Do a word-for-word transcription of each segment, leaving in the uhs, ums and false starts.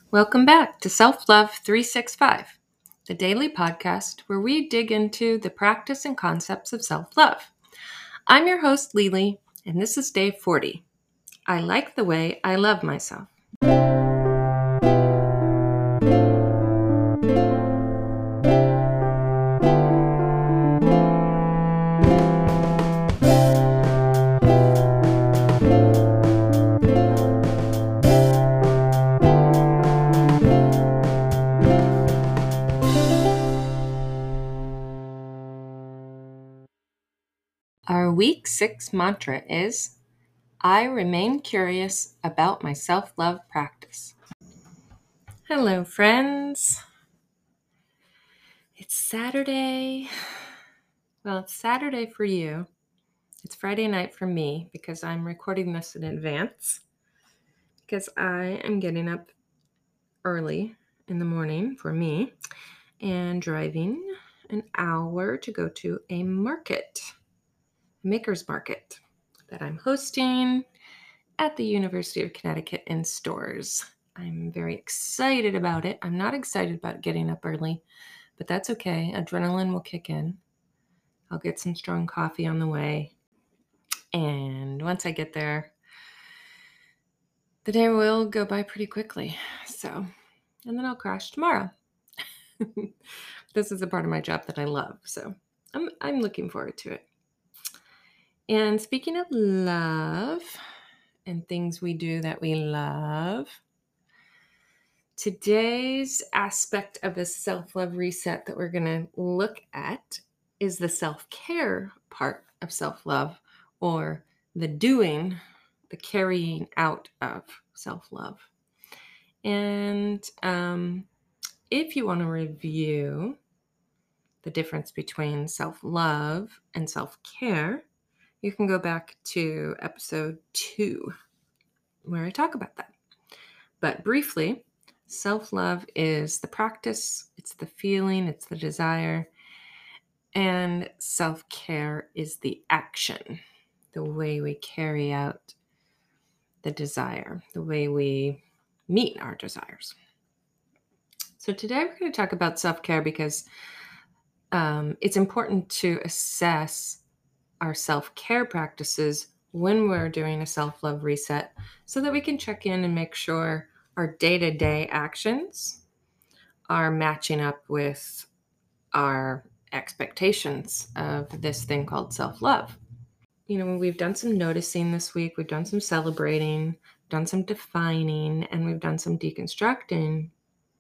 Welcome back to Self Love three sixty-five, the daily podcast where we dig into the practice and concepts of self love. I'm your host, Lily, and this is day forty. I like the way I love myself. Our week six mantra is I remain curious about my self love practice. Hello, friends. It's Saturday. Well, it's Saturday for you. It's Friday night for me because I'm recording this in advance because I am getting up early in the morning for me and driving an hour to go to a market, a maker's market that I'm hosting at the University of Connecticut in Storrs. I'm very excited about it. I'm not excited about getting up early, but that's okay. Adrenaline will kick in. I'll get some strong coffee on the way. And once I get there, the day will go by pretty quickly. So, and then I'll crash tomorrow. This is a part of my job that I love, so I'm I'm looking forward to it. And speaking of love and things we do that we love, today's aspect of the self-love reset that we're going to look at is the self-care part of self-love, or the doing, the carrying out of self-love. And um, if you want to review the difference between self-love and self-care, you can go back to episode two, where I talk about that. But briefly, self-love is the practice, it's the feeling, it's the desire, and self-care is the action, the way we carry out the desire, the way we meet our desires. So today we're going to talk about self-care because um, it's important to assess our self-care practices when we're doing a self-love reset so that we can check in and make sure our day-to-day actions are matching up with our expectations of this thing called self-love. You know, we've done some noticing this week, we've done some celebrating, done some defining, and we've done some deconstructing.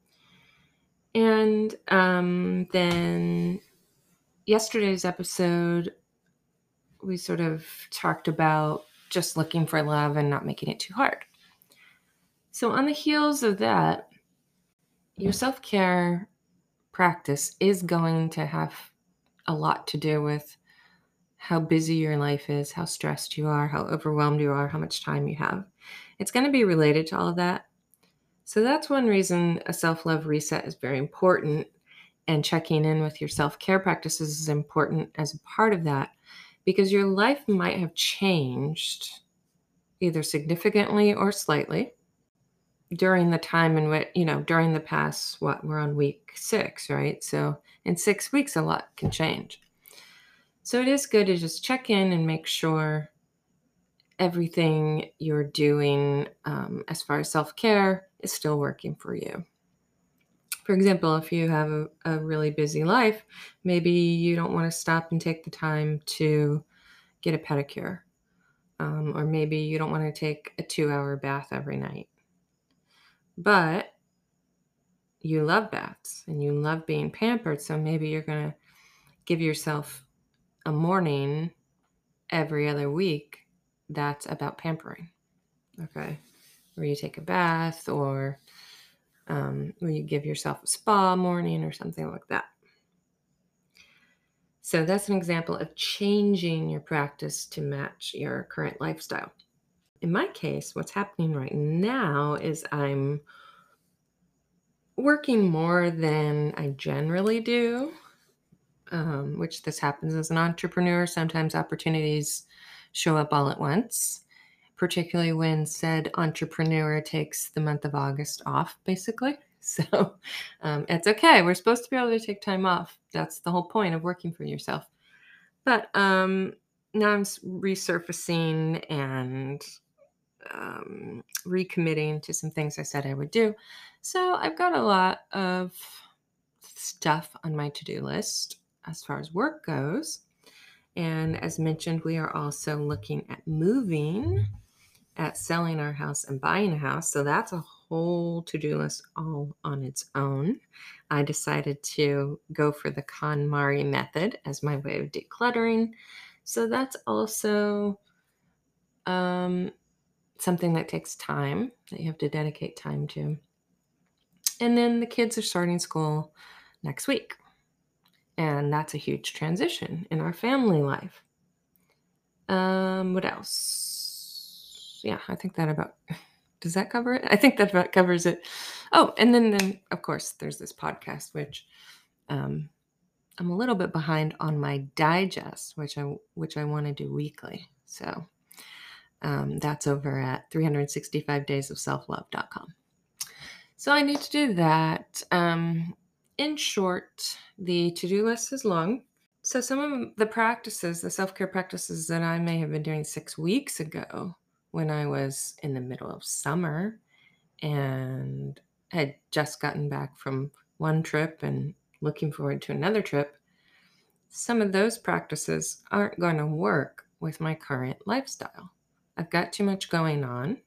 And um, then yesterday's episode, we sort of talked about just looking for love and not making it too hard. So on the heels of that, your self-care practice is going to have a lot to do with how busy your life is, how stressed you are, how overwhelmed you are, how much time you have. It's going to be related to all of that. So that's one reason a self-love reset is very important, and checking in with your self-care practices is important as a part of that, because your life might have changed either significantly or slightly during the time in which, you know, during the past, what, we're on week six, right? So in six weeks, a lot can change. So it is good to just check in and make sure everything you're doing um, as far as self-care is still working for you. For example, if you have a, a really busy life, maybe you don't want to stop and take the time to get a pedicure. Um, or maybe you don't want to take a two-hour bath every night. But you love baths and you love being pampered, so maybe you're going to give yourself a morning every other week that's about pampering, okay? Where you take a bath, or um, where you give yourself a spa morning or something like that. So that's an example of changing your practice to match your current lifestyle. In my case, what's happening right now is I'm working more than I generally do, um, which this happens as an entrepreneur. Sometimes opportunities show up all at once. particularly when said entrepreneur takes the month of August off, basically. So um, it's okay. We're supposed to be able to take time off. That's the whole point of working for yourself. But um, now I'm resurfacing and um, recommitting to some things I said I would do. So I've got a lot of stuff on my to-do list as far as work goes. And as mentioned, we are also looking at moving, at selling our house and buying a house. So that's a whole to-do list all on its own. I decided to go for the KonMari method as my way of decluttering. So that's also um, something that takes time, that you have to dedicate time to. And then the kids are starting school next week. And that's a huge transition in our family life. Um, what else? Yeah, I think that about, does that cover it? I think that about covers it. Oh, and then, then of course, there's this podcast, which um, I'm a little bit behind on my digest, which I which I want to do weekly. So um, that's over at three hundred sixty-five days of self love dot com. So I need to do that. Um, in short, the to-do list is long. So some of the practices, the self-care practices that I may have been doing six weeks ago when I was in the middle of summer and had just gotten back from one trip and looking forward to another trip, some of those practices aren't going to work with my current lifestyle. I've got too much going on.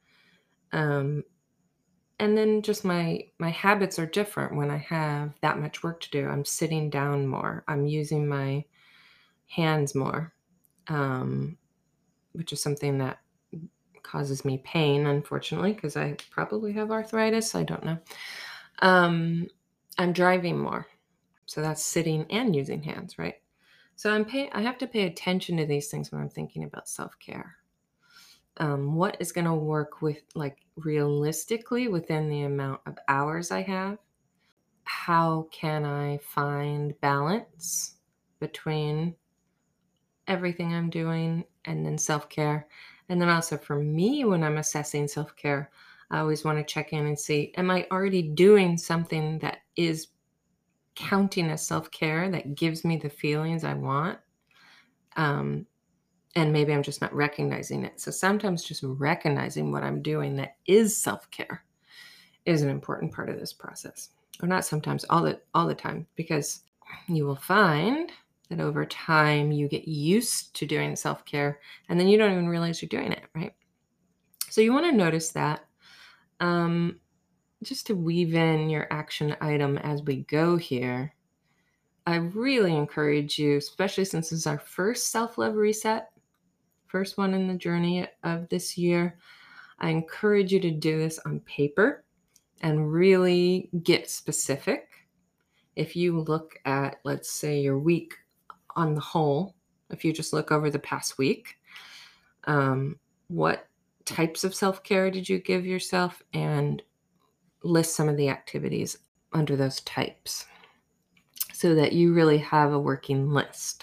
Um, and then just my my habits are different when I have that much work to do. I'm sitting down more. I'm using my hands more, um, which is something that causes me pain, unfortunately, because I probably have arthritis. I don't know. Um, I'm driving more. So that's sitting and using hands, right? So I'm pay I have to pay attention to these things when I'm thinking about self-care. Um, what is going to work with, like, realistically within the amount of hours I have? How can I find balance between everything I'm doing and then self-care? And then also for me, when I'm assessing self-care, I always want to check in and see, am I already doing something that is counting as self-care, that gives me the feelings I want? Um, and maybe I'm just not recognizing it. So sometimes just recognizing what I'm doing that is self-care is an important part of this process. Or not sometimes, all the all the time, because you will find that over time you get used to doing self-care and then you don't even realize you're doing it, right? So you want to notice that. Um, just to weave in your action item as we go here, I really encourage you, especially since this is our first self-love reset, first one in the journey of this year, I encourage you to do this on paper and really get specific. If you look at, let's say, your week on the whole, if you just look over the past week, um, what types of self-care did you give yourself, and list some of the activities under those types so that you really have a working list.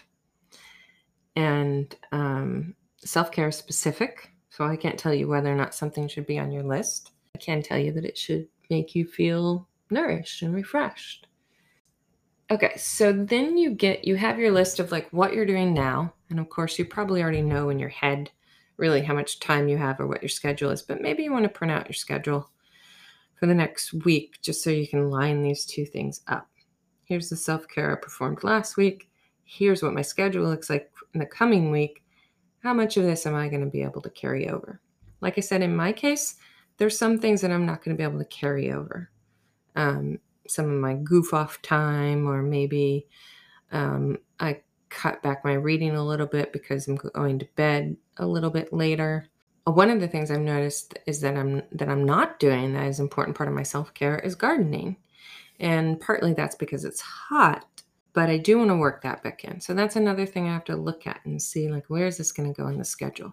And um, self-care is specific, so I can't tell you whether or not something should be on your list. I can tell you that it should make you feel nourished and refreshed. Okay, so then you get, you have your list of like what you're doing now. And of course, you probably already know in your head really how much time you have or what your schedule is, but maybe you want to print out your schedule for the next week just so you can line these two things up. Here's the self-care I performed last week. Here's what my schedule looks like in the coming week. How much of this am I going to be able to carry over? Like I said, in my case, there's some things that I'm not going to be able to carry over. Um, some of my goof off time, or maybe um, I cut back my reading a little bit because I'm going to bed a little bit later. One of the things I've noticed is that I'm that I'm not doing that is an important part of my self-care is gardening. And partly that's because it's hot, but I do want to work that back in. So that's another thing I have to look at and see, like, where is this going to go in the schedule?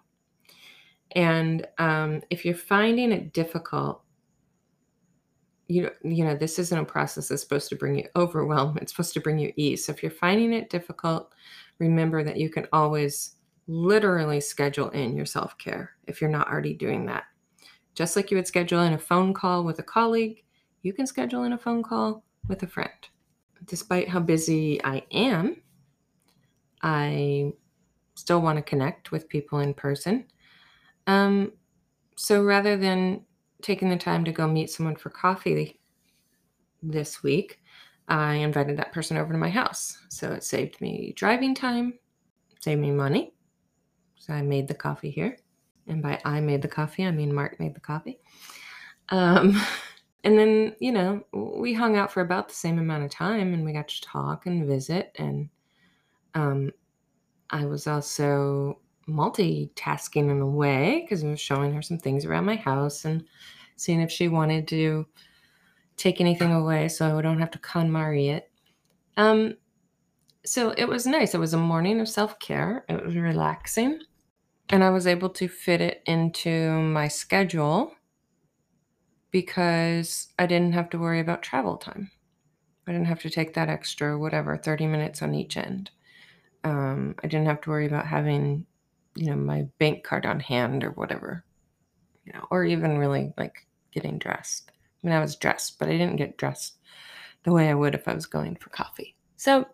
And um, if you're finding it difficult, you, you know, this isn't a process that's supposed to bring you overwhelm. It's supposed to bring you ease. So if you're finding it difficult, remember that you can always literally schedule in your self-care if you're not already doing that. Just like you would schedule in a phone call with a colleague, you can schedule in a phone call with a friend. Despite how busy I am, I still want to connect with people in person. Um, so rather than taking the time to go meet someone for coffee this week, I invited that person over to my house. So it saved me driving time, saved me money. So I made the coffee here. And by I made the coffee, I mean Mark made the coffee. Um, and then, you know, we hung out for about the same amount of time and we got to talk and visit. And um, I was also multitasking in a way because I was showing her some things around my house and seeing if she wanted to take anything away so I don't have to KonMari it. Um, so it was nice. It was a morning of self-care. It was relaxing. And I was able to fit it into my schedule because I didn't have to worry about travel time. I didn't have to take that extra, whatever, thirty minutes on each end. Um, I didn't have to worry about having, you know, my bank card on hand or whatever, you know, or even really like getting dressed. I mean, I was dressed, but I didn't get dressed the way I would if I was going for coffee. So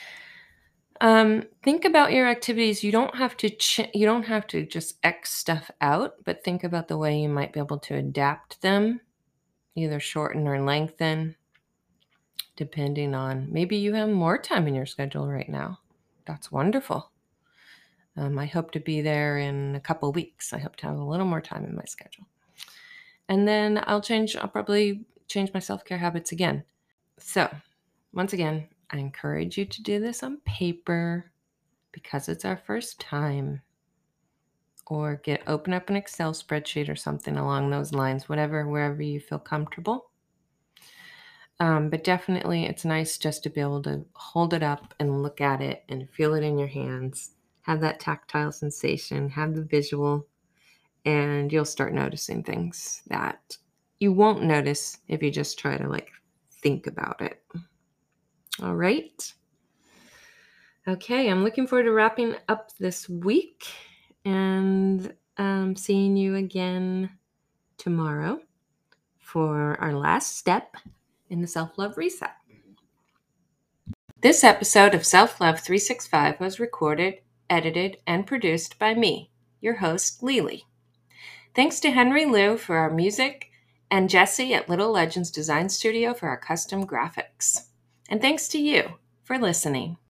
um, think about your activities. You don't have to ch- you don't have to just X stuff out, but think about the way you might be able to adapt them, either shorten or lengthen, depending on maybe you have more time in your schedule right now. That's wonderful. Um, I hope to be there in a couple weeks. I hope to have a little more time in my schedule. And then I'll change, I'll probably change my self-care habits again. So once again, I encourage you to do this on paper because it's our first time. Or get open up an Excel spreadsheet or something along those lines, whatever, wherever you feel comfortable. Um, but definitely it's nice just to be able to hold it up and look at it and feel it in your hands, have that tactile sensation, have the visual, and you'll start noticing things that you won't notice if you just try to like think about it. All right. Okay, I'm looking forward to wrapping up this week and um, seeing you again tomorrow for our last step in the self-love reset. This episode of Self-Love three sixty-five was recorded, edited, and produced by me, your host, Lily. Thanks to Henry Liu for our music and Jesse at Little Legends Design Studio for our custom graphics. And thanks to you for listening.